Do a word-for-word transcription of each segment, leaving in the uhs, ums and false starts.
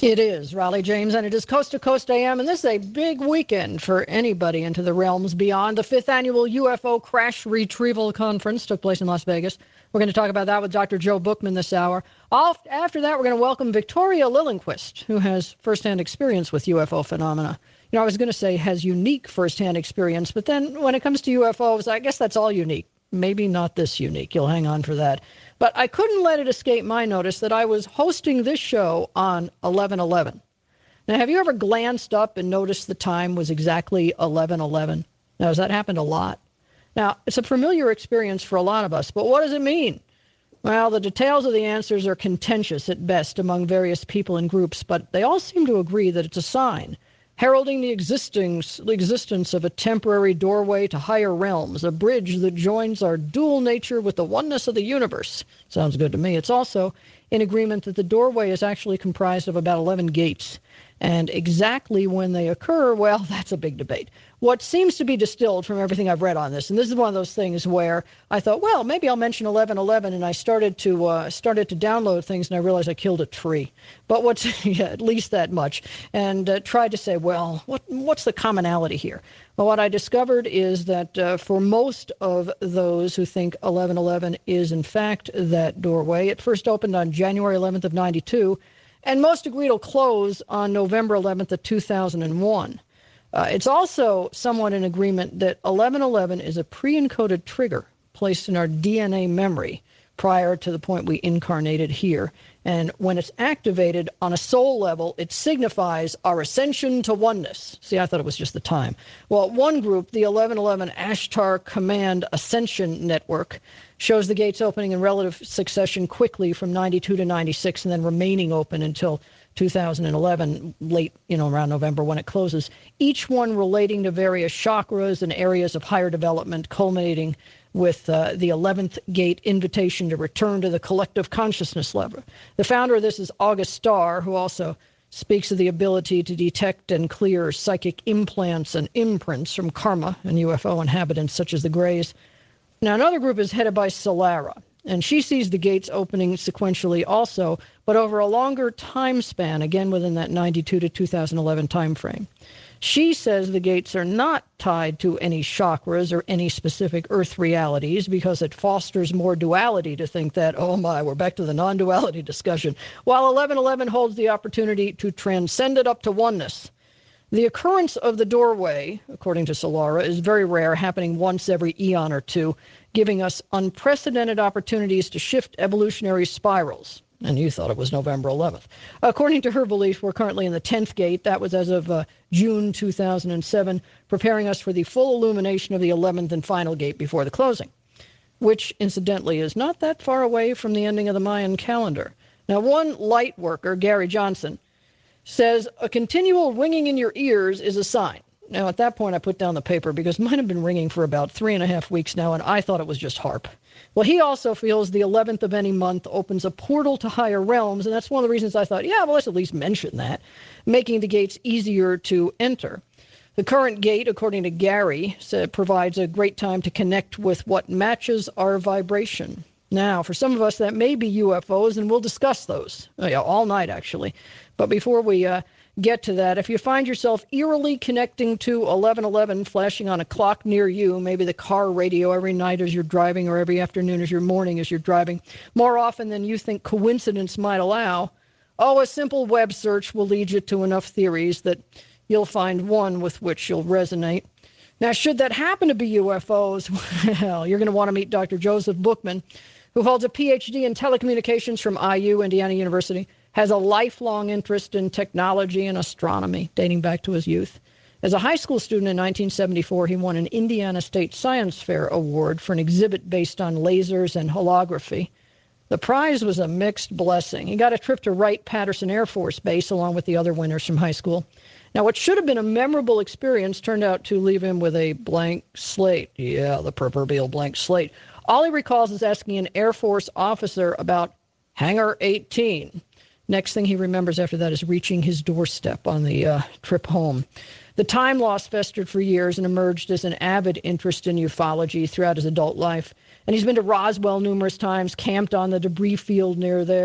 It is Raleigh James, and it is Coast to Coast A M, and this is a big weekend for anybody into the realms beyond. The fifth annual U F O Crash Retrieval Conference took place in Las Vegas. We're going to talk about that with Doctor Joe Bookman this hour. After that, we're going to welcome Victoria Lillenquist, who has firsthand experience with U F O phenomena. You know, I was going to say has unique firsthand experience, but then when it comes to U F Os, I guess that's all unique. Maybe not this unique. You'll hang on for that. But I couldn't let it escape my notice that I was hosting this show on eleven eleven. Now, have you ever glanced up and noticed the time was exactly eleven eleven? Now, has that happened a lot? Now, it's a familiar experience for a lot of us, but what does it mean? Well, the details of the answers are contentious at best among various people and groups, but they all seem to agree that it's a sign heralding the existence, the existence of a temporary doorway to higher realms, a bridge that joins our dual nature with the oneness of the universe. Sounds good to me. It's also in agreement that the doorway is actually comprised of about eleven gates. And exactly when they occur, well, that's a big debate. What seems to be distilled from everything I've read on this, and this is one of those things where I thought, well, maybe I'll mention eleven eleven, and I started to uh, started to download things, and I realized I killed a tree. But what's yeah, at least that much, and uh, tried to say, well, what what's the commonality here? Well, what I discovered is that uh, for most of those who think eleven eleven is in fact that doorway, it first opened on January eleventh of ninety-two. And most agree it'll close on November eleventh of two thousand one. Uh, it's also somewhat in agreement that eleven eleven is a pre-encoded trigger placed in our D N A memory prior to the point we incarnated here. And when it's activated on a soul level, it signifies our ascension to oneness. See, I thought it was just the time. Well, one group, the eleven eleven Ashtar Command Ascension Network, shows the gates opening in relative succession quickly from ninety-two to ninety-six and then remaining open until two thousand eleven, late, you know, around November when it closes. Each one relating to various chakras and areas of higher development, culminating with uh, the eleventh gate invitation to return to the collective consciousness level. The founder of this is August Starr, who also speaks of the ability to detect and clear psychic implants and imprints from karma and U F O inhabitants such as the Greys. Now, another group is headed by Solara, and she sees the gates opening sequentially also, but over a longer time span, again within that ninety-two to two thousand eleven time frame. She says the gates are not tied to any chakras or any specific earth realities because it fosters more duality to think that, oh my, we're back to the non-duality discussion, while eleven eleven holds the opportunity to transcend it up to oneness. The occurrence of the doorway, according to Solara, is very rare, happening once every eon or two, giving us unprecedented opportunities to shift evolutionary spirals. And you thought it was November eleventh. According to her belief, we're currently in the tenth gate. That was as of uh, June two thousand seven, preparing us for the full illumination of the eleventh and final gate before the closing, which, incidentally, is not that far away from the ending of the Mayan calendar. Now, one light worker, Gary Johnson, says a continual ringing in your ears is a sign. Now, at that point, I put down the paper because mine have been ringing for about three and a half weeks now, and I thought it was just HAARP. Well, he also feels the eleventh of any month opens a portal to higher realms, and that's one of the reasons I thought, yeah, well, let's at least mention that, making the gates easier to enter. The current gate, according to Gary, said, provides a great time to connect with what matches our vibration. Now, for some of us, that may be U F Os, and we'll discuss those uh, yeah, all night, actually. But before we uh, get to that, if you find yourself eerily connecting to eleven eleven flashing on a clock near you, maybe the car radio every night as you're driving or every afternoon as you're morning as you're driving, more often than you think coincidence might allow, oh, a simple web search will lead you to enough theories that you'll find one with which you'll resonate. Now, should that happen to be U F Os, well, you're going to want to meet Doctor Joseph Bookman, who holds a P H D in telecommunications from I U, Indiana University, has a lifelong interest in technology and astronomy dating back to his youth. As a high school student in nineteen seventy-four, he won an Indiana State Science Fair award for an exhibit based on lasers and holography. The prize was a mixed blessing. He got a trip to Wright-Patterson Air Force Base along with the other winners from high school. Now, what should have been a memorable experience turned out to leave him with a blank slate. Yeah, the proverbial blank slate. All he recalls is asking an Air Force officer about Hangar eighteen. Next thing he remembers after that is reaching his doorstep on the uh, trip home. The time loss festered for years and emerged as an avid interest in ufology throughout his adult life. And he's been to Roswell numerous times, camped on the debris field near there,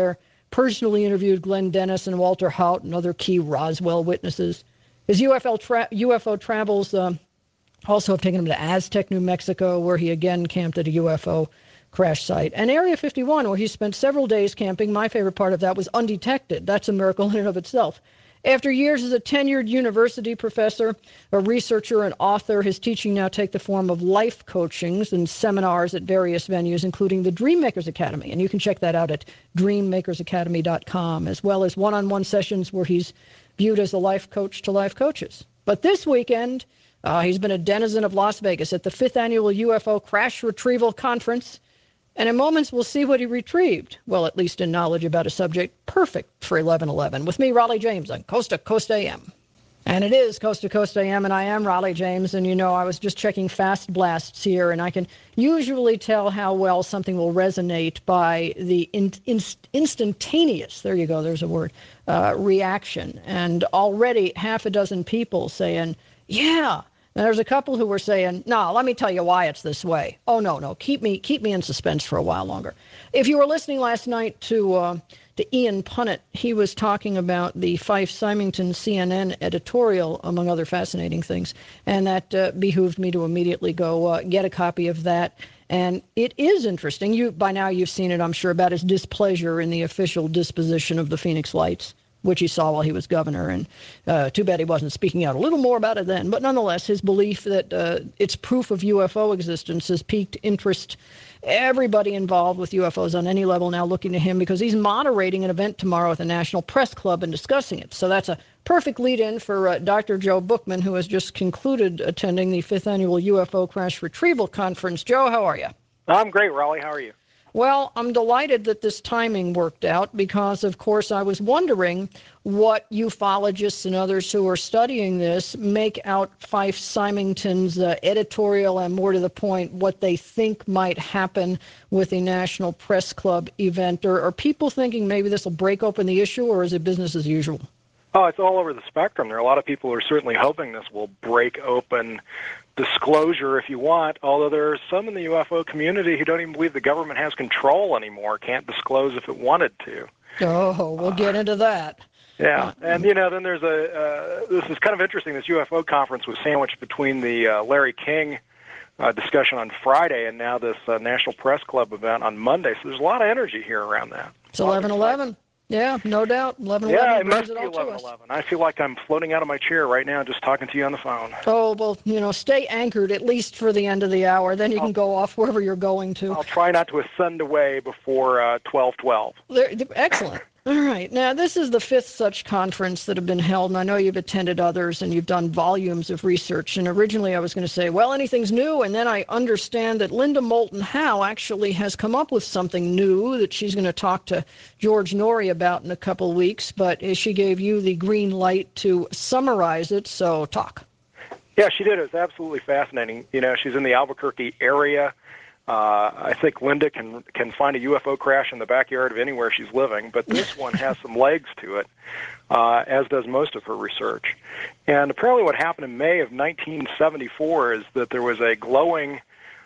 personally interviewed Glenn Dennis and Walter Haut and other key Roswell witnesses. His U F O, tra- U F O travels um, also have taken him to Aztec, New Mexico, where he again camped at a U F O crash site. And Area fifty-one, where he spent several days camping. My favorite part of that was undetected. That's a miracle in and of itself. After years as a tenured university professor, a researcher, and author, his teaching now take the form of life coachings and seminars at various venues, including the Dreammakers Academy. And you can check that out at dream makers academy dot com, as well as one-on-one sessions where he's viewed as a life coach to life coaches. But this weekend, uh, he's been a denizen of Las Vegas at the fifth Annual U F O Crash Retrieval Conference. And in moments, we'll see what he retrieved. Well, at least in knowledge about a subject perfect for eleven eleven. With me, Raleigh James, on Coast to Coast A M. And it is Coast to Coast A M, and I am Raleigh James. And, you know, I was just checking Fast Blasts here, and I can usually tell how well something will resonate by the in, in, instantaneous, there you go, there's a word, uh, reaction. And already half a dozen people saying, yeah. And there's a couple who were saying, no, let me tell you why it's this way. Oh, no, no, keep me keep me in suspense for a while longer. If you were listening last night to uh, to Ian Punnett, he was talking about the Fife Symington C N N editorial, among other fascinating things, and that uh, behooved me to immediately go uh, get a copy of that. And it is interesting. You by now you've seen it, I'm sure, about his displeasure in the official disposition of the Phoenix Lights, which he saw while he was governor. And uh, too bad he wasn't speaking out a little more about it then. But nonetheless, his belief that uh, it's proof of U F O existence has piqued interest. Everybody involved with U F Os on any level now looking to him because he's moderating an event tomorrow at the National Press Club and discussing it. So that's a perfect lead-in for uh, Doctor Joe Bookman, who has just concluded attending the fifth Annual U F O Crash Retrieval Conference. Joe, how are you? I'm great, Raleigh. How are you? Well, I'm delighted that this timing worked out because, of course, I was wondering what ufologists and others who are studying this make out Fife Symington's uh, editorial and, more to the point, what they think might happen with the National Press Club event. Or are people thinking maybe this will break open the issue, or is it business as usual? Oh, it's all over the spectrum. There are a lot of people who are certainly hoping this will break open disclosure, if you want, although there are some in the U F O community who don't even believe the government has control anymore, can't disclose if it wanted to. Oh, we'll uh, get into that. Yeah, uh, and, you know, then there's a, uh, this is kind of interesting, this U F O conference was sandwiched between the uh, Larry King uh, discussion on Friday and now this uh, National Press Club event on Monday, so there's a lot of energy here around that. It's eleven eleven. Yeah, no doubt. eleven eleven yeah, it must be eleven eleven. I feel like I'm floating out of my chair right now just talking to you on the phone. Oh, well, you know, stay anchored at least for the end of the hour. Then you I'll, can go off wherever you're going to. I'll try not to ascend away before uh, twelve twelve. There, excellent. All right. Now, this is the fifth such conference that have been held, and I know you've attended others and you've done volumes of research. And originally I was going to say, well, anything's new, and then I understand that Linda Moulton Howe actually has come up with something new that she's going to talk to George Noory about in a couple of weeks, but she gave you the green light to summarize it, so talk. Yeah, she did. It was absolutely fascinating. You know, she's in the Albuquerque area. Uh, I think Linda can can find a U F O crash in the backyard of anywhere she's living, but this one has some legs to it, uh, as does most of her research. And apparently what happened in May of nineteen seventy-four is that there was a glowing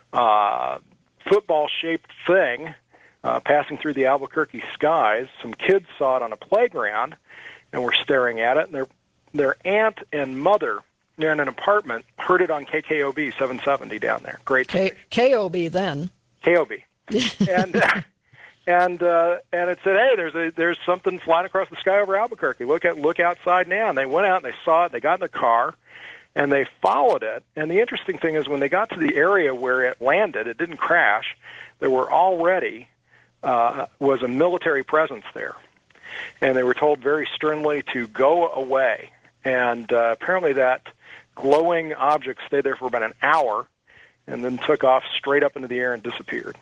uh, football-shaped thing uh, passing through the Albuquerque skies. Some kids saw it on a playground and were staring at it, and their, their aunt and mother in an apartment heard it on K K O B seven seventy down there. Great. K- KOB then. K O B. and uh, and uh, and it said, hey, there's a there's something flying across the sky over Albuquerque. Look at look outside now. And they went out and they saw it. They got in the car and they followed it. And the interesting thing is when they got to the area where it landed, it didn't crash. There were already uh, was a military presence there, and they were told very sternly to go away. And uh, apparently that glowing object stayed there for about an hour and then took off straight up into the air and disappeared.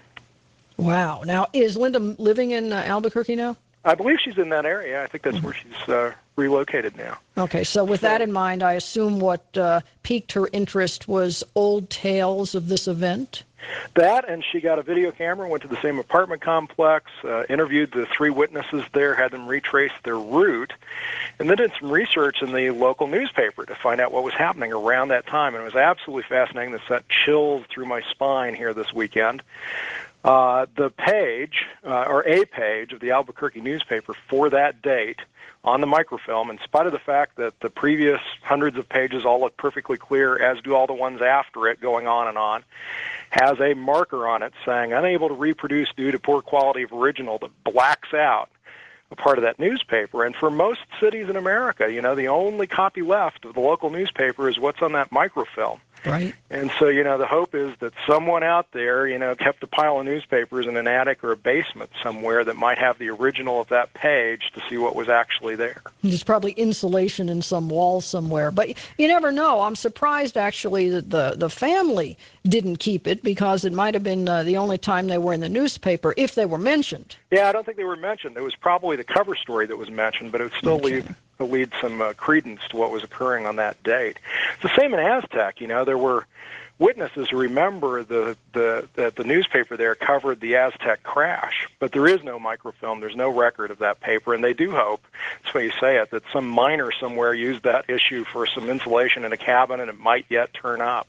Wow. Now, is Linda living in uh, Albuquerque now? I believe she's in that area. I think that's mm-hmm. where she's uh, relocated now. Okay, so with so, that in mind, I assume what uh, piqued her interest was old tales of this event? That, and she got a video camera, went to the same apartment complex, uh, interviewed the three witnesses there, had them retrace their route, and then did some research in the local newspaper to find out what was happening around that time. And it was absolutely fascinating. This sent chills through my spine here this weekend. Uh, the page, uh, or a page of the Albuquerque newspaper for that date on the microfilm, in spite of the fact that the previous hundreds of pages all look perfectly clear, as do all the ones after it going on and on, has a marker on it saying unable to reproduce due to poor quality of original that blacks out a part of that newspaper. And for most cities in America, you know, the only copy left of the local newspaper is what's on that microfilm. Right. And so, you know, the hope is that someone out there, you know, kept a pile of newspapers in an attic or a basement somewhere that might have the original of that page to see what was actually there. There's probably insulation in some wall somewhere. But you never know. I'm surprised, actually, that the, the family didn't keep it, because it might have been uh, the only time they were in the newspaper, if they were mentioned. Yeah, I don't think they were mentioned. It was probably the cover story that was mentioned, but it would still Okay. leave lead some uh, credence to what was occurring on that date. It's the same in Aztec. You know, there were witnesses who remember the, the, that the newspaper there covered the Aztec crash, but there is no microfilm, there's no record of that paper, and they do hope, that's why you say it, that some miner somewhere used that issue for some insulation in a cabin and it might yet turn up.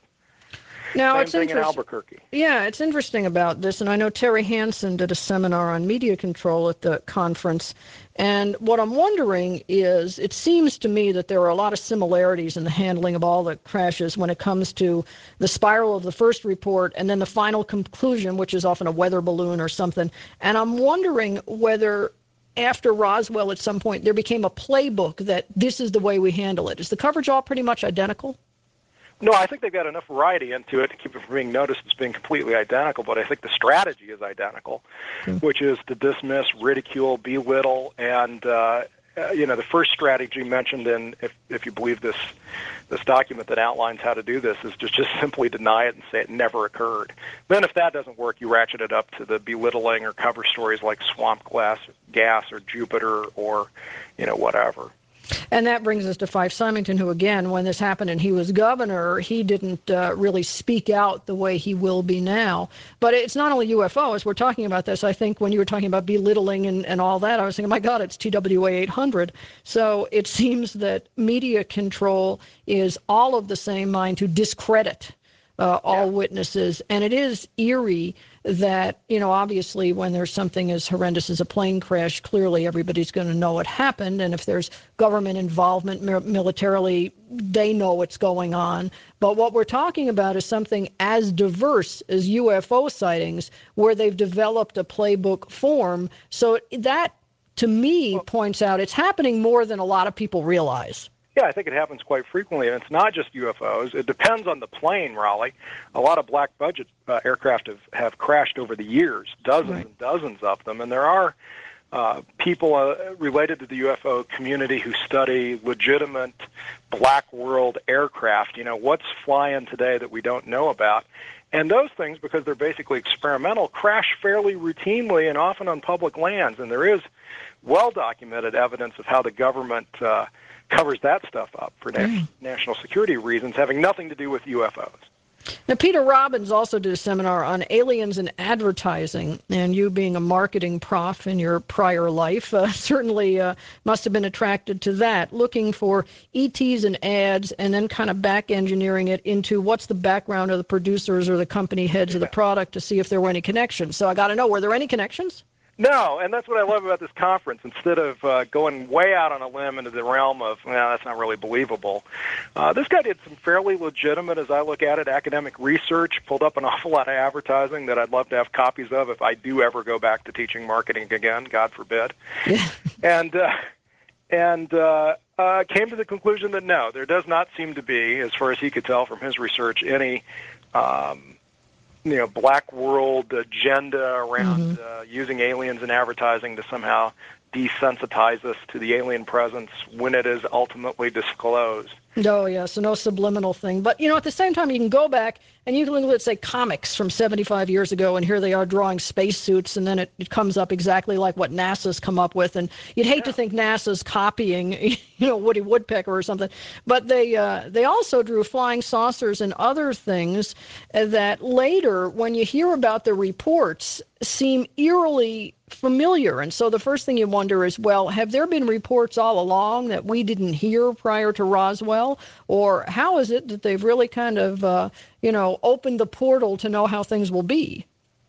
Now, Same it's thing in interest- Albuquerque. Yeah, it's interesting about this, and I know Terry Hansen did a seminar on media control at the conference, and what I'm wondering is, it seems to me that there are a lot of similarities in the handling of all the crashes when it comes to the spiral of the first report and then the final conclusion, which is often a weather balloon or something, and I'm wondering whether after Roswell at some point there became a playbook that this is the way we handle it. Is the coverage all pretty much identical? No, I think they've got enough variety into it to keep it from being noticed as being completely identical, but I think the strategy is identical, mm. which is to dismiss, ridicule, belittle, and, uh, uh, you know, the first strategy mentioned in, if, if you believe this this document that outlines how to do this, is just, just simply deny it and say it never occurred. Then if that doesn't work, you ratchet it up to the belittling or cover stories like swamp glass, gas or Jupiter or, you know, whatever. And that brings us to Fife Symington, who, again, when this happened and he was governor, he didn't uh, really speak out the way he will be now. But it's not only U F Os. We're talking about this. I think when you were talking about belittling and, and all that, I was thinking, my God, it's T W A eight hundred. So it seems that media control is all of the same mind to discredit uh, all yeah. witnesses. And it is eerie that, you know, obviously when there's something as horrendous as a plane crash, clearly everybody's going to know it happened. And if there's government involvement militarily, they know what's going on. But what we're talking about is something as diverse as U F O sightings, where they've developed a playbook form. So that, to me, points out it's happening more than a lot of people realize. Yeah, I think it happens quite frequently, and it's not just U F Os. It depends on the plane, Raleigh. A lot of black budget uh, aircraft have, have crashed over the years, dozens right. and dozens of them, and there are uh, people uh, related to the U F O community who study legitimate black world aircraft. You know, what's flying today that we don't know about? And those things, because they're basically experimental, crash fairly routinely and often on public lands, and there is well-documented evidence of how the government uh, covers that stuff up for mm. national security reasons, having nothing to do with U F Os. Now, Peter Robbins also did a seminar on aliens and advertising, and you being a marketing prof in your prior life uh, certainly uh, must have been attracted to that, looking for E Ts and ads and then kind of back engineering it into what's the background of the producers or the company heads yeah. of the product to see if there were any connections. So I got to know, were there any connections? No, and that's what I love about this conference. Instead of uh, going way out on a limb into the realm of, well, that's not really believable, uh, this guy did some fairly legitimate, as I look at it, academic research, pulled up an awful lot of advertising that I'd love to have copies of if I do ever go back to teaching marketing again, God forbid. Yeah. and uh, and uh, uh, came to the conclusion that no, there does not seem to be, as far as he could tell from his research, any um, you know, black world agenda around mm-hmm. uh, using aliens in advertising to somehow desensitize us to the alien presence when it is ultimately disclosed. Oh, yeah, so no subliminal thing. But, you know, at the same time, you can go back and you can look at, let's say, comics from seventy-five years ago, and here they are drawing spacesuits, and then it, it comes up exactly like what NASA's come up with. And you'd hate yeah. to think NASA's copying, you know, Woody Woodpecker or something. But they uh, they also drew flying saucers and other things that later, when you hear about the reports, seem eerily familiar. And so the first thing you wonder is, well, have there been reports all along that we didn't hear prior to Roswell? Or how is it that they've really kind of, uh, you know, opened the portal to know how things will be?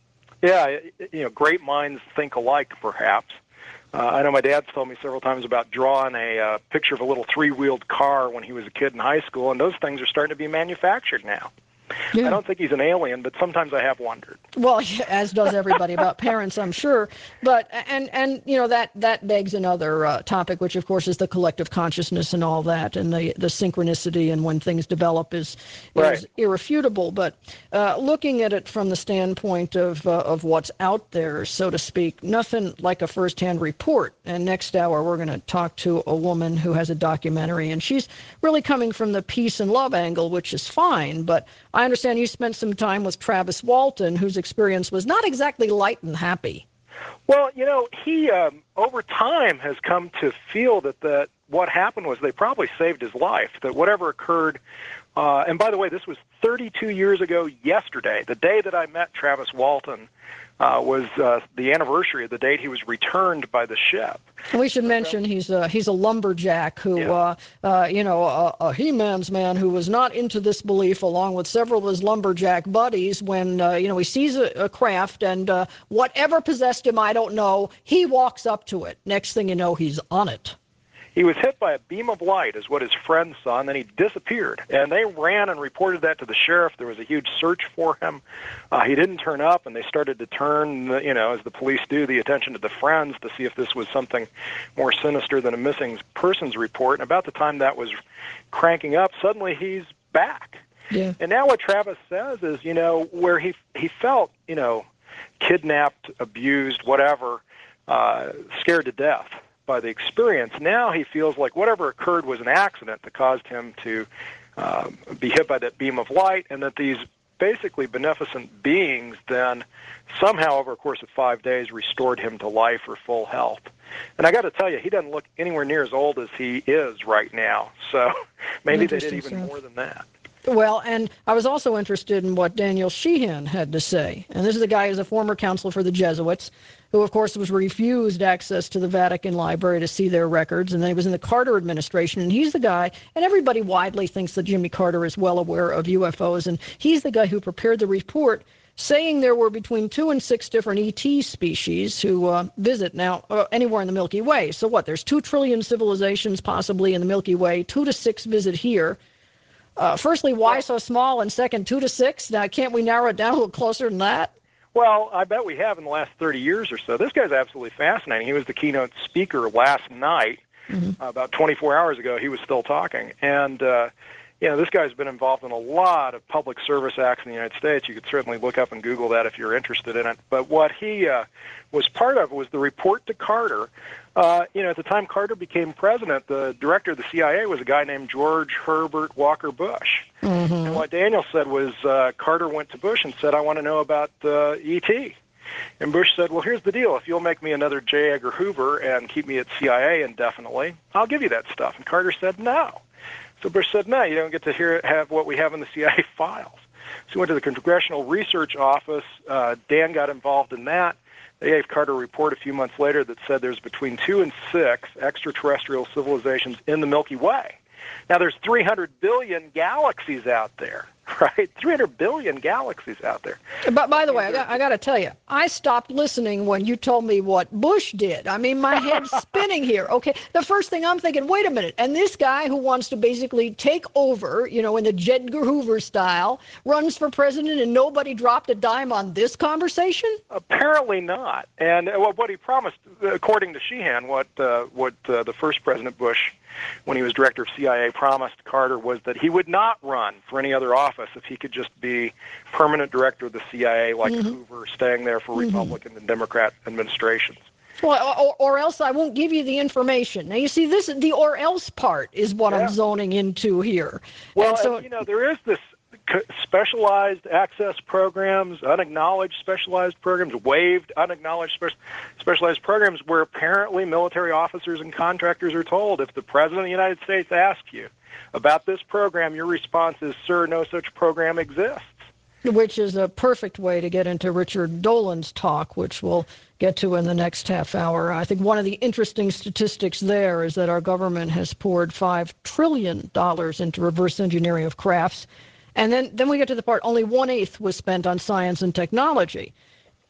Yeah, you know, great minds think alike, perhaps. Uh, I know my dad's told me several times about drawing a uh, picture of a little three-wheeled car when he was a kid in high school, and those things are starting to be manufactured now. Yeah. I don't think he's an alien, but sometimes I have wondered. Well, as does everybody about parents, I'm sure. But and and you know that that begs another uh, topic, which of course is the collective consciousness and all that, and the the synchronicity and when things develop is is Right. irrefutable. But uh, looking at it from the standpoint of uh, of what's out there, so to speak, nothing like a firsthand report. And next hour we're going to talk to a woman who has a documentary, and she's really coming from the peace and love angle, which is fine. But I understand you spent some time with Travis Walton, whose experience was not exactly light and happy. Well, you know, he um, over time has come to feel that that what happened was they probably saved his life. That whatever occurred, uh, and by the way, this was thirty-two years ago yesterday. The day that I met Travis Walton uh, was uh, the anniversary of the date he was returned by the ship. We should mention he's a, he's a lumberjack who, Yeah. uh, uh, you know, a, a he-man's man who was not into this belief, along with several of his lumberjack buddies, when, uh, you know, he sees a, a craft and uh, whatever possessed him, I don't know, he walks up to it. Next thing you know, he's on it. He was hit by a beam of light, is what his friends saw, and then he disappeared. And they ran and reported that to the sheriff. There was a huge search for him. Uh, he didn't turn up, and they started to turn, you know, as the police do, the attention to the friends to see if this was something more sinister than a missing persons report. And about the time that was cranking up, suddenly he's back. Yeah. And now what Travis says is, you know, where he he felt, you know, kidnapped, abused, whatever, uh, scared to death by the experience. Now he feels like whatever occurred was an accident that caused him to um, be hit by that beam of light, and that these basically beneficent beings then somehow over a course of five days restored him to life or full health. And I got to tell you, he doesn't look anywhere near as old as he is right now. So maybe they did even stuff. more than that. Well, and I was also interested in what Daniel Sheehan had to say. And this is a guy who's a former counselor for the Jesuits, who, of course, was refused access to the Vatican Library to see their records. And then he was in the Carter administration. And he's the guy, and everybody widely thinks that Jimmy Carter is well aware of U F Os. And he's the guy who prepared the report saying there were between two and six different E T species who uh, visit now uh, anywhere in the Milky Way. So what? There's two trillion civilizations possibly in the Milky Way. Two to six visit here. Uh, firstly, why so small? And second, two to six? Now, can't we narrow it down a little closer than that? Well, I bet we have in the last thirty years or so. This guy's absolutely fascinating. He was the keynote speaker last night. Mm-hmm. Uh, about twenty-four hours ago, he was still talking. And, uh, you know, this guy's been involved in a lot of public service acts in the United States. You could certainly look up and Google that if you're interested in it. But what he uh, was part of was the report to Carter. Uh, you know, at the time Carter became president, the director of the C I A was a guy named George Herbert Walker Bush. Mm-hmm. And what Daniel said was uh, Carter went to Bush and said, I want to know about uh, E T. And Bush said, well, here's the deal. If you'll make me another J. Edgar Hoover and keep me at C I A indefinitely, I'll give you that stuff. And Carter said, no. So Bush said, no, you don't get to hear have what we have in the C I A files. So he went to the Congressional Research Office. Uh, Dan got involved in that. They gave Carter a report a few months later that said there's between two and six extraterrestrial civilizations in the Milky Way. Now, there's three hundred billion galaxies out there, right? three hundred billion galaxies out there. But by the way, I got, I got to tell you, I stopped listening when you told me what Bush did. I mean, my head's spinning here. Okay, the first thing I'm thinking, wait a minute, and this guy who wants to basically take over, you know, in the J. Edgar Hoover style, runs for president and nobody dropped a dime on this conversation? Apparently not. And well, what he promised, according to Sheehan, what, uh, what uh, the first President Bush, when he was director of C I A, promised Carter was that he would not run for any other office if he could just be permanent director of the C I A like mm-hmm. Hoover, staying there for mm-hmm. Republican and Democrat administrations. Well, or, or else I won't give you the information. Now, you see, this the or else part is what yeah. I'm zoning into here. Well, and so, and, you know, there is this specialized access programs, unacknowledged specialized programs, waived unacknowledged spe- specialized programs where apparently military officers and contractors are told if the President of the United States asks you about this program, your response is, sir, no such program exists. Which is a perfect way to get into Richard Dolan's talk, which we'll get to in the next half hour. I think one of the interesting statistics there is that our government has poured five trillion dollars into reverse engineering of crafts. And then, then we get to the part, only one-eighth was spent on science and technology.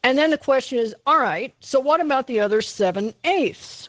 And then the question is, all right, so what about the other seven-eighths?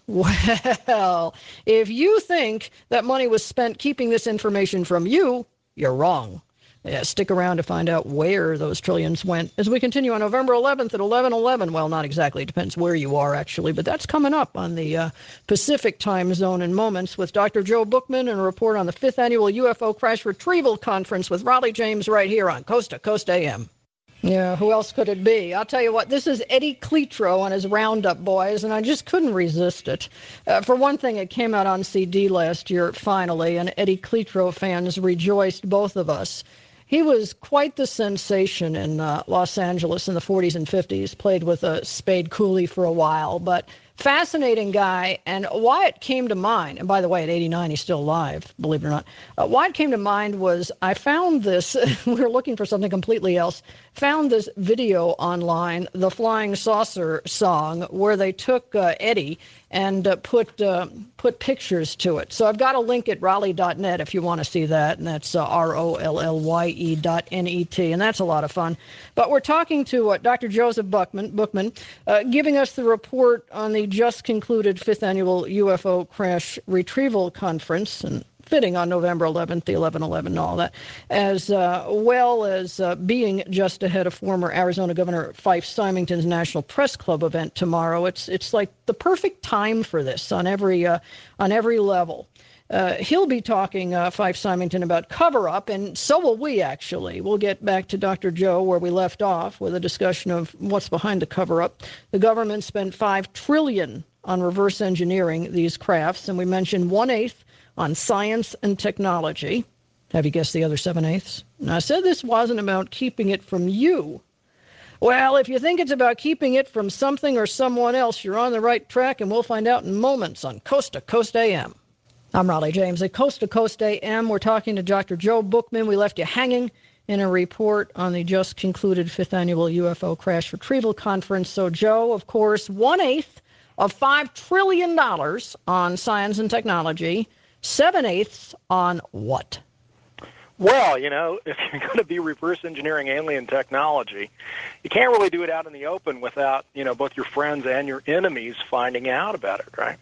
Well, if you think that money was spent keeping this information from you, you're wrong. Yeah, stick around to find out where those trillions went as we continue on November eleventh at eleven eleven. Well, not exactly. It depends where you are, actually, but that's coming up on the uh, Pacific time zone in moments with Doctor Joe Bookman and a report on the fifth Annual U F O Crash Retrieval Conference with Raleigh James right here on Coast to Coast A M. Yeah, who else could it be? I'll tell you what, this is Eddie Cletro and his Roundup Boys, and I just couldn't resist it. Uh, for one thing, it came out on C D last year, finally, and Eddie Cletro fans rejoiced, both of us. He was quite the sensation in uh, Los Angeles in the forties and fifties, played with a Spade Cooley for a while, but fascinating guy. And why it came to mind, and by the way, at eighty-nine, he's still alive, believe it or not. Uh, why it came to mind was I found this, we were looking for something completely else, found this video online, the Flying Saucer song, where they took uh, Eddie and uh, put uh, put pictures to it. So I've got a link at raleigh dot net if you want to see that, and that's uh, R O L L Y E dot N E T, and that's a lot of fun. But we're talking to uh, Doctor Joseph Bookman, Bookman uh, giving us the report on the just concluded fifth Annual U F O Crash Retrieval Conference, and fitting on November eleventh, the eleven eleven and all that, as uh, well as uh, being just ahead of former Arizona Governor Fife Symington's National Press Club event tomorrow. It's it's like the perfect time for this on every uh, on every level. Uh, he'll be talking, uh, Fife Symington, about cover-up, and so will we, actually. We'll get back to Doctor Joe where we left off with a discussion of what's behind the cover-up. The government spent five trillion dollars on reverse engineering these crafts, and we mentioned one-eighth on science and technology. Have you guessed the other seven-eighths? And I said this wasn't about keeping it from you. Well, if you think it's about keeping it from something or someone else, you're on the right track, and we'll find out in moments on Coast to Coast A M. I'm Raleigh James at Coast to Coast A M. We're talking to Doctor Joe Bookman. We left you hanging in a report on the just concluded fifth Annual U F O Crash Retrieval Conference. So, Joe, of course, one-eighth of five trillion dollars on science and technology, seven-eighths on what? Well, you know, if you're going to be reverse engineering alien technology, you can't really do it out in the open without, you know, both your friends and your enemies finding out about it, right?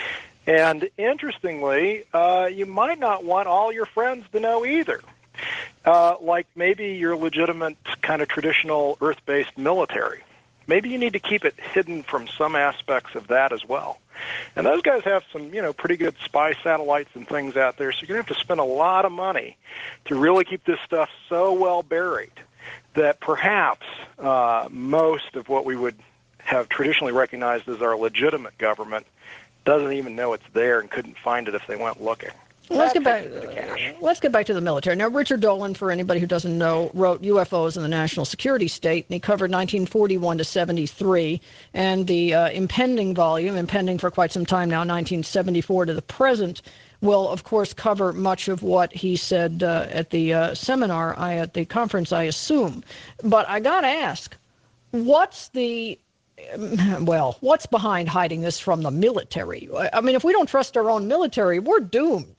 And interestingly, uh, you might not want all your friends to know either. Uh, like maybe your legitimate kind of traditional Earth-based military. Maybe you need to keep it hidden from some aspects of that as well. And those guys have some, you know, pretty good spy satellites and things out there, so you're going to have to spend a lot of money to really keep this stuff so well buried that perhaps uh, most of what we would have traditionally recognized as our legitimate government doesn't even know it's there and couldn't find it if they went looking. Let's get back. Uh, let's get back to the military. Now, Richard Dolan, for anybody who doesn't know, wrote U F Os in the National Security State, and he covered nineteen forty-one to seventy-three, and the uh, impending volume, impending for quite some time now, nineteen seventy-four to the present, will of course cover much of what he said uh, at the uh, seminar, I at the conference, I assume. But I got to ask, what's the Well, what's behind hiding this from the military? I mean, if we don't trust our own military, we're doomed.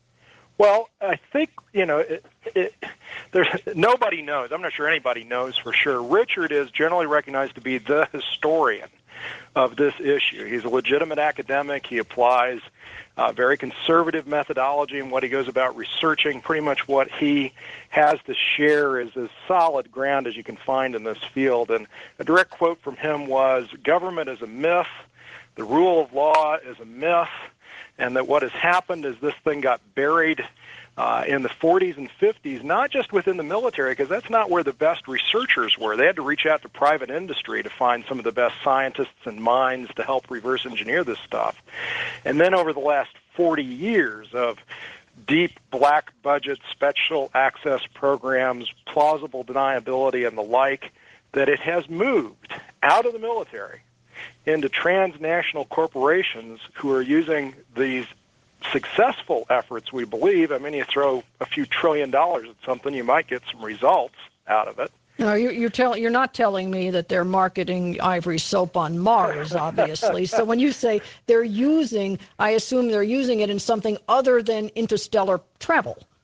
Well, I think, you know, it, it, there's nobody knows. I'm not sure anybody knows for sure. Richard is generally recognized to be the historian of this issue. He's a legitimate academic. He applies uh, very conservative methodology in what he goes about researching. Pretty much what he has to share is as solid ground as you can find in this field. And a direct quote from him was, "Government is a myth. The rule of law is a myth. And that what has happened is this thing got buried uh, in the forties and fifties, not just within the military, because that's not where the best researchers were. They had to reach out to private industry to find some of the best scientists and minds to help reverse engineer this stuff. And then over the last forty years of deep black budget special access programs, plausible deniability, and the like, that it has moved out of the military into transnational corporations who are using these successful efforts, we believe. I mean, you throw a few trillion dollars at something, you might get some results out of it. No, you, you're, tell, you're not telling me that they're marketing Ivory soap on Mars, obviously. So when you say they're using, I assume they're using it in something other than interstellar travel.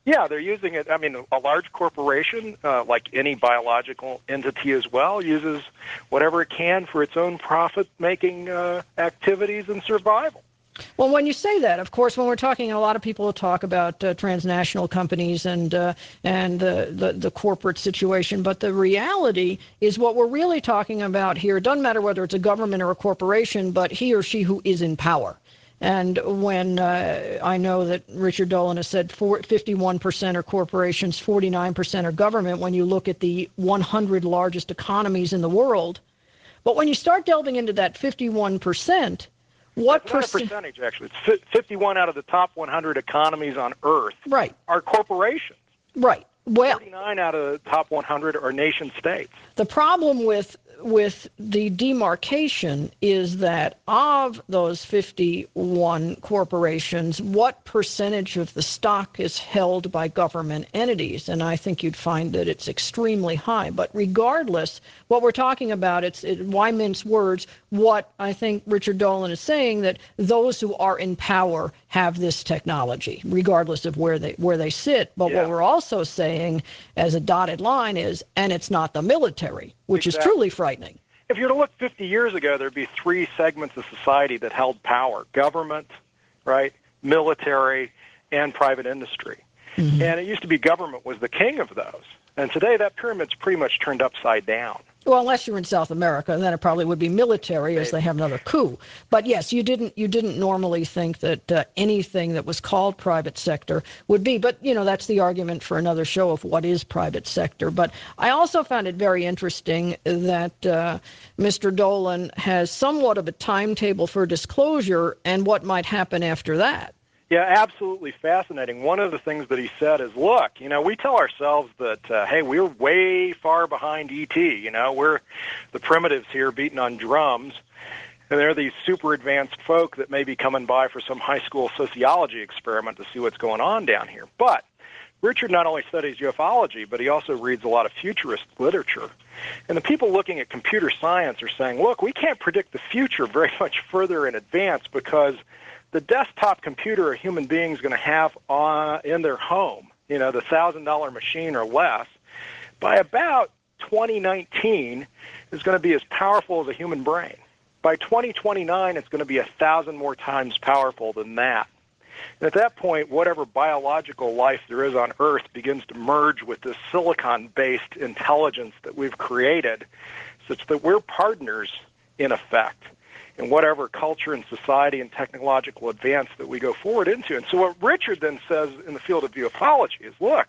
Yeah, they're using it. I mean, a large corporation, uh, like any biological entity as well, uses whatever it can for its own profit-making uh, activities and survival. Well, when you say that, of course, when we're talking, a lot of people will talk about uh, transnational companies and uh, and uh, the the corporate situation. But the reality is, what we're really talking about here, it doesn't matter whether it's a government or a corporation, but he or she who is in power. And when uh, I know that Richard Dolan has said fifty-one percent are corporations, forty-nine percent are government, when you look at the one hundred largest economies in the world. But when you start delving into that fifty-one percent, what That's not a percentage, actually. It's fifty-one out of the top one hundred economies on Earth right. are corporations. Right. Well, forty-nine out of the top one hundred are nation states. The problem with with the demarcation is that of those fifty-one corporations, what percentage of the stock is held by government entities? And I think you'd find that it's extremely high. But regardless, what we're talking about, it's it, why mince words? What I think Richard Dolan is saying, that those who are in power have this technology, regardless of where they where they sit. But yeah. what we're also saying, as a dotted line, is, and it's not the military, which exactly. is truly frightening. If you were to look fifty years ago, there'd be three segments of society that held power: government, right, military, and private industry. Mm-hmm. And it used to be government was the king of those. And today that pyramid's pretty much turned upside down. Well, unless you're in South America, then it probably would be military, as they have another coup. But yes, you didn't you didn't normally think that uh, anything that was called private sector would be. But, you know, that's the argument for another show of what is private sector. But I also found it very interesting that uh, Mister Dolan has somewhat of a timetable for disclosure and what might happen after that. Yeah, absolutely fascinating. One of the things that he said is, look, you know, we tell ourselves that, uh, hey, we're way far behind E T. You know, we're the primitives here beating on drums. And there are these super advanced folk that may be coming by for some high school sociology experiment to see what's going on down here. But Richard not only studies ufology, but he also reads a lot of futurist literature. And the people looking at computer science are saying, look, we can't predict the future very much further in advance, because the desktop computer a human being is going to have uh, in their home, you know, the one thousand dollar machine or less, by about twenty nineteen is going to be as powerful as a human brain. By twenty twenty-nine, it's going to be a thousand more times powerful than that. And at that point, whatever biological life there is on Earth begins to merge with this silicon-based intelligence that we've created, such that we're partners, in effect, in whatever culture and society and technological advance that we go forward into. And so what Richard then says in the field of ufology is, look,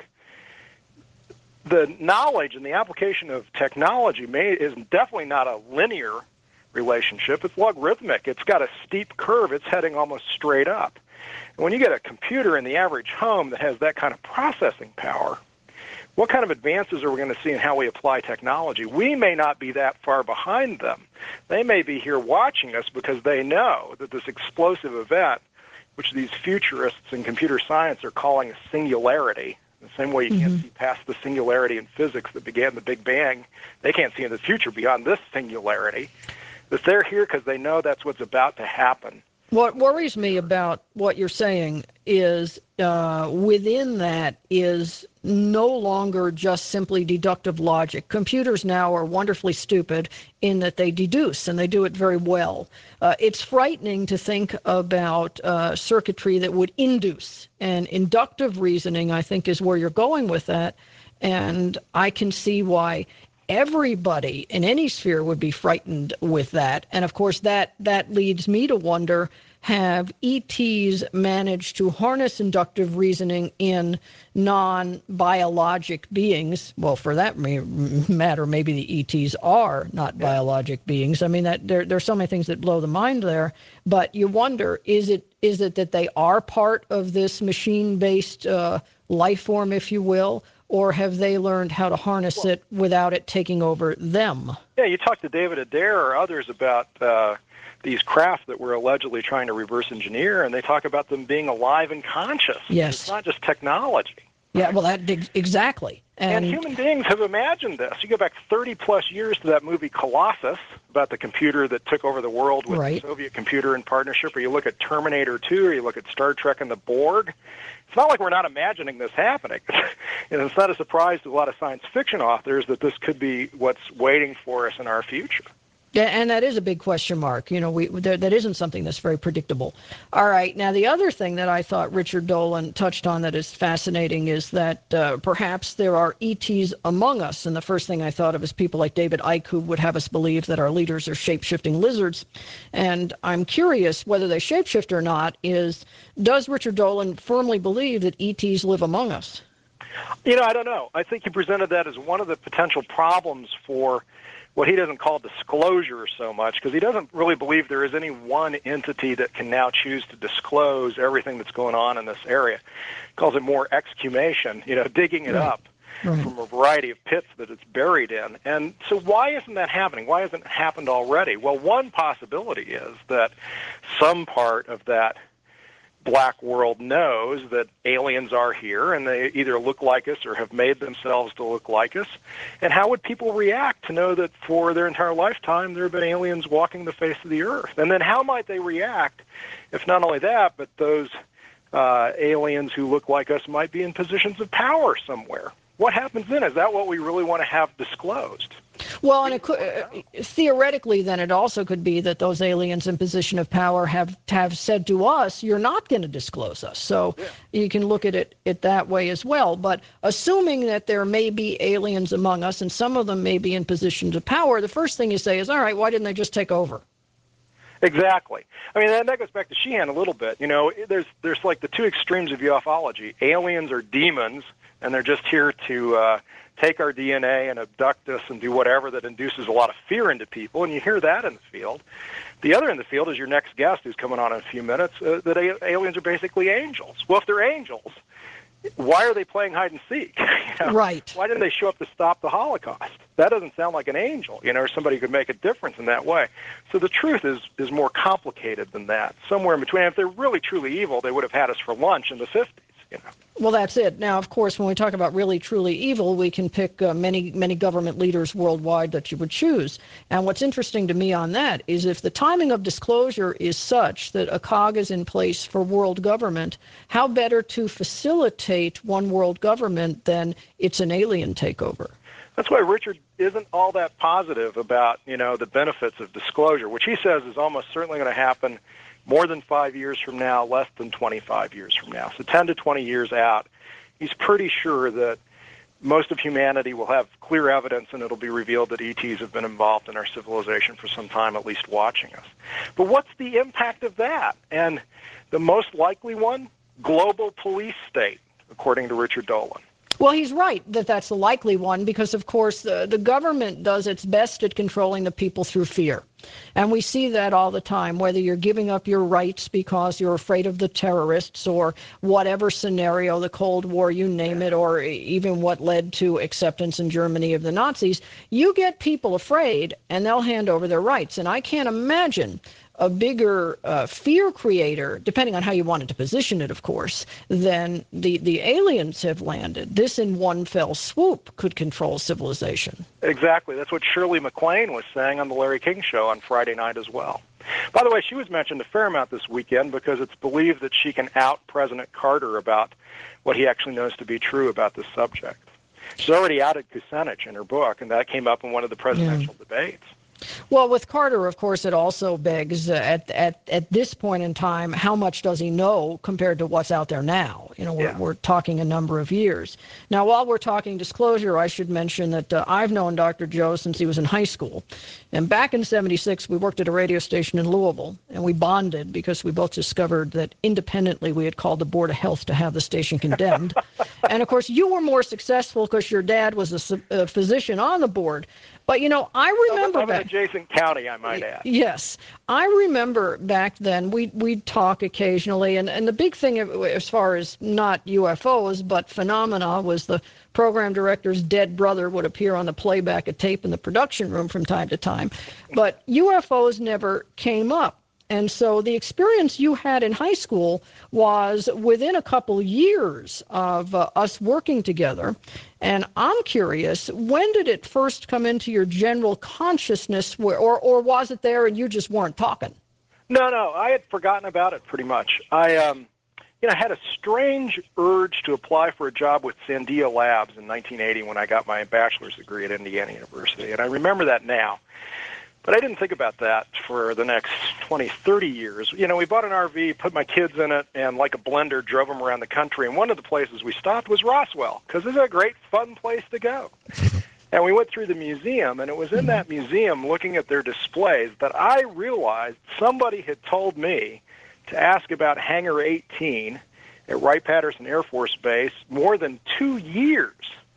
the knowledge and the application of technology may, is definitely not a linear relationship. It's logarithmic. It's got a steep curve. It's heading almost straight up. And when you get a computer in the average home that has that kind of processing power, what kind of advances are we going to see in how we apply technology? We may not be that far behind them. They may be here watching us because they know that this explosive event, which these futurists in computer science are calling a singularity, the same way you mm-hmm. can't see past the singularity in physics that began the Big Bang, they can't see in the future beyond this singularity, that they're here because they know that's what's about to happen. What worries me about what you're saying is uh, within that is no longer just simply deductive logic. Computers now are wonderfully stupid in that they deduce, and they do it very well. Uh, it's frightening to think about uh, circuitry that would induce. And inductive reasoning, I think, is where you're going with that. And I can see why everybody in any sphere would be frightened with that. And of course, that that leads me to wonder, have E Ts managed to harness inductive reasoning in non-biologic beings? Well, for that matter, maybe the E Ts are not biologic beings. I mean, that there there's so many things that blow the mind there. But you wonder, is it is it that they are part of this machine-based uh, life form, if you will, or have they learned how to harness well, it without it taking over them? Yeah, you talk to David Adair or others about uh, these craft that we're allegedly trying to reverse engineer, and they talk about them being alive and conscious. Yes. It's not just technology. Yeah, well, that exactly. And, and human beings have imagined this. You go back thirty plus years to that movie Colossus about the computer that took over the world with right. the Soviet computer in partnership, or you look at Terminator two, or you look at Star Trek and the Borg. It's not like we're not imagining this happening. And it's not a surprise to a lot of science fiction authors that this could be what's waiting for us in our future. Yeah, and that is a big question mark. You know, we there, that isn't something that's very predictable. All right. Now, the other thing that I thought Richard Dolan touched on that is fascinating is that uh, perhaps there are E Ts among us. And the first thing I thought of is people like David Icke, who would have us believe that our leaders are shape-shifting lizards. And I'm curious whether they shapeshift or not is, does Richard Dolan firmly believe that E Ts live among us? You know, I don't know. I think he presented that as one of the potential problems for what he doesn't call disclosure so much, because he doesn't really believe there is any one entity that can now choose to disclose everything that's going on in this area. He calls it more exhumation, you know, digging it right. up right. from a variety of pits that it's buried in. And so why isn't that happening? Why hasn't it happened already? Well, one possibility is that some part of that black world knows that aliens are here and they either look like us or have made themselves to look like us. And how would people react to know that for their entire lifetime there have been aliens walking the face of the earth? And then how might they react if not only that, but those uh, aliens who look like us might be in positions of power somewhere? What happens then? Is that what we really want to have disclosed? Well, and it could, uh, theoretically, then it also could be that those aliens in position of power have have said to us, "You're not going to disclose us." So yeah. you can look at it it that way as well. But assuming that there may be aliens among us, and some of them may be in positions of power, the first thing you say is, "All right, why didn't they just take over?" Exactly. I mean, that goes back to Sheehan a little bit. You know, there's there's like the two extremes of ufology. Aliens are demons, and they're just here to uh, take our D N A and abduct us and do whatever that induces a lot of fear into people, and you hear that in the field. The other in the field is your next guest who's coming on in a few minutes, uh, that a- aliens are basically angels. Well, if they're angels, why are they playing hide and seek? You know, right. Why didn't they show up to stop the Holocaust? That doesn't sound like an angel, you know, or somebody who could make a difference in that way. So the truth is is more complicated than that. Somewhere in between. If they're really, truly evil, they would have had us for lunch in the fifties, you know. Well, that's it. Now, of course, when we talk about really, truly evil, we can pick uh, many, many government leaders worldwide that you would choose. And what's interesting to me on that is if the timing of disclosure is such that a cog is in place for world government, how better to facilitate one world government than it's an alien takeover? That's why Richard isn't all that positive about, you know, the benefits of disclosure, which he says is almost certainly going to happen more than five years from now, less than twenty-five years from now. So ten to twenty years out, he's pretty sure that most of humanity will have clear evidence and it'll be revealed that E Ts have been involved in our civilization for some time, at least watching us. But what's the impact of that? And the most likely one, global police state, according to Richard Dolan. Well, he's right that that's the likely one because, of course, the, the government does its best at controlling the people through fear. And we see that all the time, whether you're giving up your rights because you're afraid of the terrorists or whatever scenario, the Cold War, you name it, or even what led to acceptance in Germany of the Nazis, you get people afraid and they'll hand over their rights. And I can't imagine a bigger uh, fear creator, depending on how you wanted to position it, of course, than the, the aliens have landed. This in one fell swoop could control civilization. Exactly. That's what Shirley MacLaine was saying on the Larry King Show on Friday night as well. By the way, she was mentioned a fair amount this weekend because it's believed that she can out President Carter about what he actually knows to be true about this subject. She's already outed Kucinich in her book, and that came up in one of the presidential yeah. debates. Well, with Carter, of course, it also begs uh, at at at this point in time, how much does he know compared to what's out there now? You know, we're yeah. we're talking a number of years. Now, while we're talking disclosure, I should mention that uh, I've known Doctor Joe since he was in high school, and back in seventy-six, we worked at a radio station in Louisville, and we bonded because we both discovered that independently we had called the Board of Health to have the station condemned. And of course, you were more successful because your dad was a, a physician on the board. But, you know, I remember of an back, adjacent county, I might add. Yes. I remember back then, we, we'd talk occasionally, and, and the big thing as far as not U F Os, but phenomena was the program director's dead brother would appear on the playback of tape in the production room from time to time. But U F Os never came up. And so the experience you had in high school was within a couple years of uh, us working together. And I'm curious, when did it first come into your general consciousness, where, or, or was it there and you just weren't talking? No, no, I had forgotten about it pretty much. I, um, you know, I had a strange urge to apply for a job with Sandia Labs in nineteen eighty when I got my bachelor's degree at Indiana University, and I remember that now. But I didn't think about that for the next twenty, thirty years. You know, we bought an R V, put my kids in it, and like a blender, drove them around the country. And one of the places we stopped was Roswell, because it's a great, fun place to go. And we went through the museum, and it was in that museum, looking at their displays, that I realized somebody had told me to ask about Hangar eighteen at Wright-Patterson Air Force Base more than two years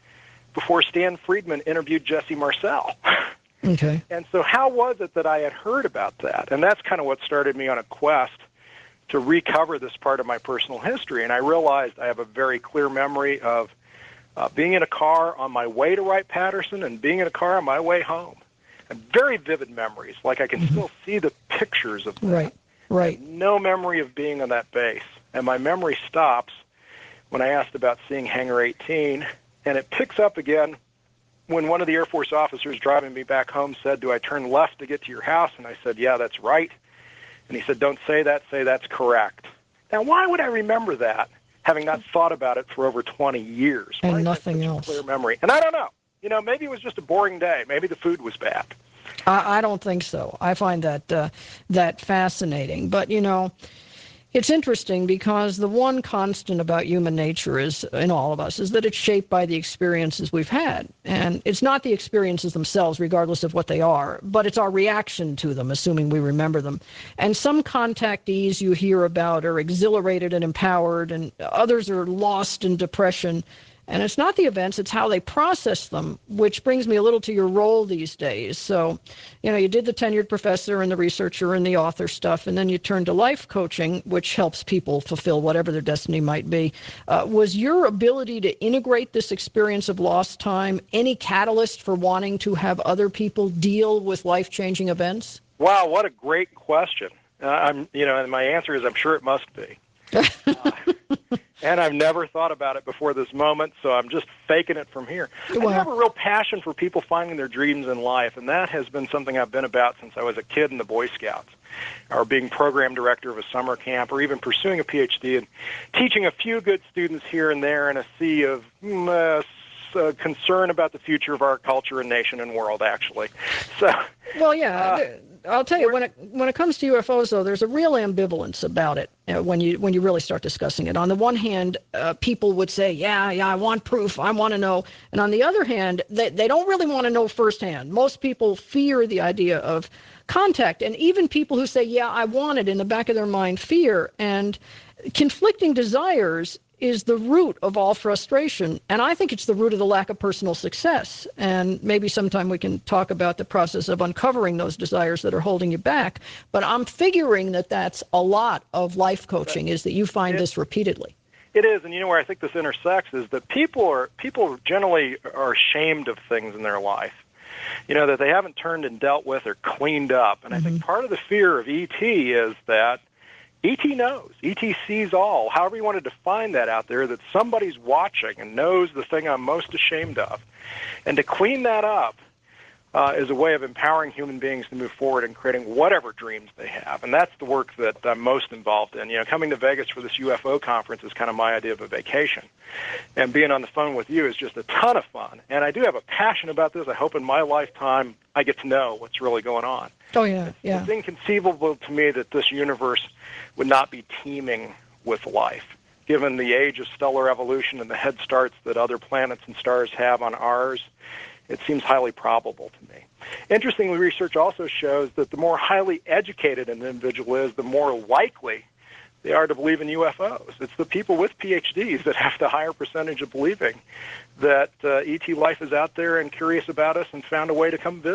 before Stan Friedman interviewed Jesse Marcel. Okay. And so how was it that I had heard about that? And that's kind of what started me on a quest to recover this part of my personal history. And I realized I have a very clear memory of uh, being in a car on my way to Wright-Patterson and being in a car on my way home. And very vivid memories, like I can mm-hmm. still see the pictures of that. Right, right. No memory of being on that base. And my memory stops when I asked about seeing Hangar eighteen, and it picks up again when one of the Air Force officers driving me back home said, "Do I turn left to get to your house?" And I said, "Yeah, that's right." And he said, "Don't say that, say that's correct." Now, why would I remember that, having not thought about it for over twenty years? And why nothing such else. A clear memory. And I don't know. You know, maybe it was just a boring day. Maybe the food was bad. I, I don't think so. I find that uh, that fascinating. But, you know, it's interesting because the one constant about human nature is, in all of us, is that it's shaped by the experiences we've had. And it's not the experiences themselves, regardless of what they are, but it's our reaction to them, assuming we remember them. And some contactees you hear about are exhilarated and empowered, and others are lost in depression. And it's not the events, it's how they process them, which brings me a little to your role these days. So, you know, you did the tenured professor and the researcher and the author stuff, and then you turned to life coaching, which helps people fulfill whatever their destiny might be. Uh, was your ability to integrate this experience of lost time any catalyst for wanting to have other people deal with life-changing events? Wow, what a great question. Uh, I'm, you know, and my answer is I'm sure it must be. uh, and I've never thought about it before this moment, so I'm just faking it from here. Well, I have a real passion for people finding their dreams in life, and that has been something I've been about since I was a kid in the Boy Scouts, or being program director of a summer camp, or even pursuing a P H D and teaching a few good students here and there in a sea of mm, uh, uh, concern about the future of our culture and nation and world, actually. So, well, yeah. Uh, I'll tell you, when it when it comes to U F Os, though, there's a real ambivalence about it uh, when you when you really start discussing it. On the one hand, uh, people would say, yeah, yeah, I want proof, I want to know. And on the other hand, they, they don't really want to know firsthand. Most people fear the idea of contact. And even people who say, yeah, I want it, in the back of their mind, fear. And conflicting desires is the root of all frustration. And I think it's the root of the lack of personal success. And maybe sometime we can talk about the process of uncovering those desires that are holding you back. But I'm figuring that that's a lot of life coaching, is that you find this repeatedly. It is, and you know where I think this intersects is that people are people generally are ashamed of things in their life, you know, that they haven't turned and dealt with or cleaned up. And mm-hmm. I think part of the fear of E T is that E T knows. E T sees all. However you want to define that out there, that somebody's watching and knows the thing I'm most ashamed of. And to clean that up uh, is a way of empowering human beings to move forward and creating whatever dreams they have. And that's the work that I'm most involved in. You know, coming to Vegas for this U F O conference is kind of my idea of a vacation. And being on the phone with you is just a ton of fun. And I do have a passion about this. I hope in my lifetime I get to know what's really going on. Oh, yeah, yeah. It's inconceivable to me that this universe would not be teeming with life, given the age of stellar evolution and the head starts that other planets and stars have on ours. It seems highly probable to me. Interestingly, research also shows that the more highly educated an individual is, the more likely they are to believe in U F Os. It's the people with P H Ds that have the higher percentage of believing that uh, E T life is out there and curious about us and found a way to come visit.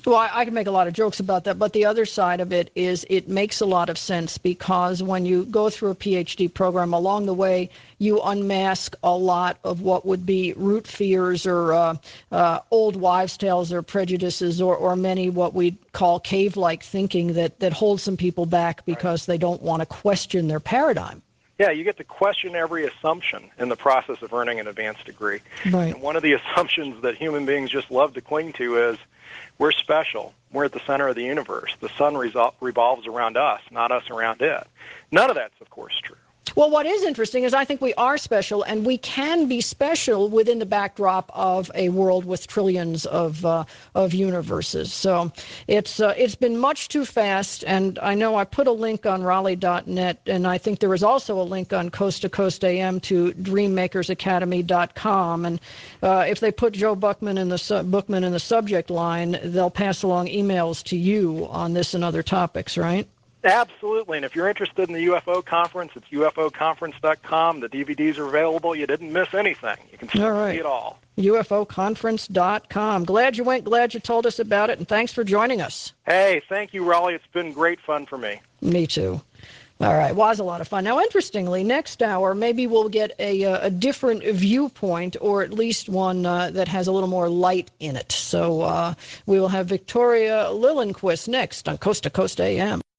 Well, I, I can make a lot of jokes about that, but the other side of it is it makes a lot of sense because when you go through a PhD program, along the way, you unmask a lot of what would be root fears or uh, uh, old wives' tales or prejudices or, or many what we call cave-like thinking that, that holds some people back because right. they don't want to question their paradigm. Yeah, you get to question every assumption in the process of earning an advanced degree. Right. And one of the assumptions that human beings just love to cling to is we're special. We're at the center of the universe. The sun resol- revolves around us, not us around it. None of that's, of course, true. Well, what is interesting is I think we are special, and we can be special within the backdrop of a world with trillions of uh, of universes. So it's uh, it's been much too fast, and I know I put a link on Raleigh dot net, and I think there is also a link on Coast to Coast A M to dream makers academy dot com. And uh, if they put Joe Buckman in the su- Bookman in the subject line, they'll pass along emails to you on this and other topics, right? Absolutely, and if you're interested in the U F O conference, it's U F O conference dot com. The D V Ds are available. You didn't miss anything. You can still right. see it all. U F O conference dot com. Glad you went, glad you told us about it, and thanks for joining us. Hey, thank you, Raleigh. It's been great fun for me. Me too. All right, was a lot of fun. Now, interestingly, next hour, maybe we'll get a, a different viewpoint, or at least one uh, that has a little more light in it. So uh, we will have Victoria Lillenquist next on Coast to Coast A M.